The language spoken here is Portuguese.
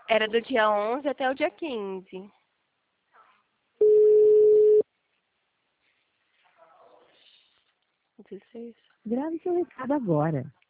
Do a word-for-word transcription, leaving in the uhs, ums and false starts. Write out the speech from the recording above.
Era do dia onze até o dia quinze. dezesseis. Grave seu recado agora.